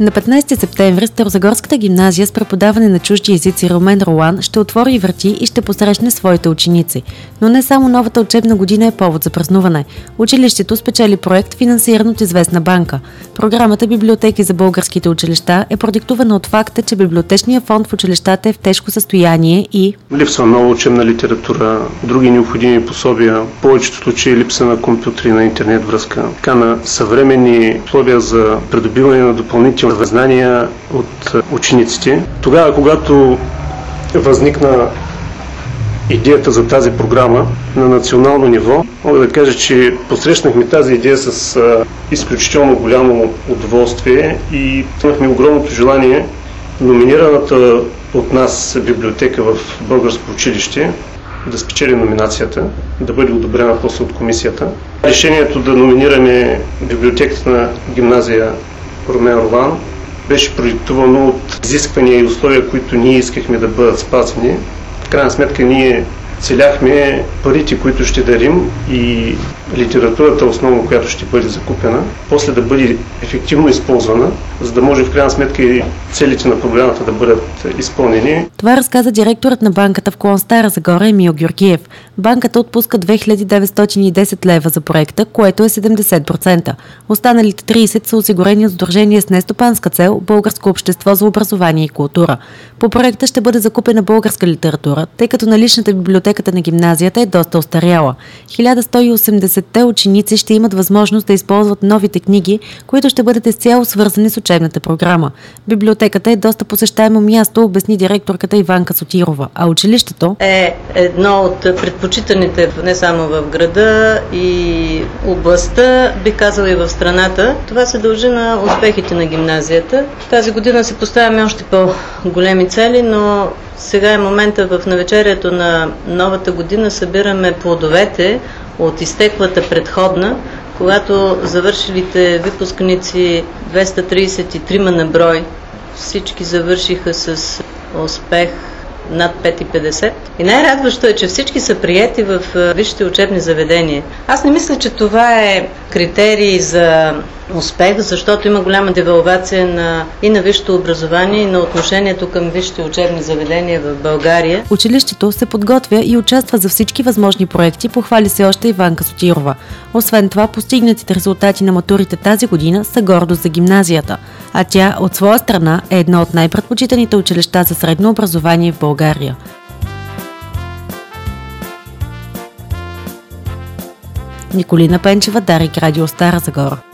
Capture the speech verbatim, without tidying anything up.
На петнайсети септември Старозагорската гимназия с преподаване на чужди езици Румен Ролан ще отвори врати и ще посрещне своите ученици. Но не само новата учебна година е повод за празнуване. Училището спечели проект, финансиран от известна банка. Програмата Библиотеки за българските училища е продиктувана от факта, че библиотечният фонд в училищата е в тежко състояние и липсва нова учебна литература, други необходими пособия, в повечето случаи липса на компютри, на интернет връзка, така на съвременни условия за придобиване на допълнителни знания от учениците. Тогава, когато възникна идеята за тази програма на национално ниво, мога да кажа, че посрещнахме тази идея с а, изключително голямо удоволствие и имахме огромното желание номинираната от нас библиотека в българско училище да спечели номинацията, да бъде одобрена после от комисията. Решението да номинираме библиотеката на гимназия Румен Ролан беше продиктувано от изисквания и условия, които ние искахме да бъдат спазени. В крайна сметка ние целяхме парите, които ще дарим и литературата, основно, която ще бъде закупена, после да бъде ефективно използвана, за да може в крайна сметка и целите на програмата да бъдат изпълнени. Това разказа директорът на банката в клон Стара Загора Емил Георгиев. Банката отпуска две хиляди деветстотин и десет лева за проекта, което е седемдесет процента. Останалите трийсет са осигурени от Сдружение с нестопанска цел Българско общество за образование и култура. По проекта ще бъде закупена българска литература, тъй като наличната библиотеката на гимназията е доста остаряла. хиляда сто и осемдесетте ученици ще имат възможност да използват новите книги, които ще бъдат изцяло свързани с учебната програма. Библиотеката е доста посещаемо място, обясни директорката Иванка Сотирова, а училището е едно от предпочитаните не само в града и областта, би казала и в страната. Това се дължи на успехите на гимназията. Тази година си поставяме още по-големи цели, но сега е момента в навечерието на новата година събираме плодовете от изтеклата предходна, когато завършилите выпускници двеста трийсет и три на брой, всички завършиха с успех над пет цяло и петдесет. И най-радващо е, че всички са приети в висшите учебни заведения. Аз не мисля, че това е критерий за успех, защото има голяма девалвация на, и на висшето образование, и на отношението към висшите учебни заведения в България. Училището се подготвя и участва за всички възможни проекти, похвали се още Иванка Сотирова. Освен това, постигнатите резултати на матурите тази година са гордост за гимназията, а тя от своя страна е едно от най-предпочитаните училища за средно образование в България. Николина Пенчева, Дарик, Радио Стара Загора.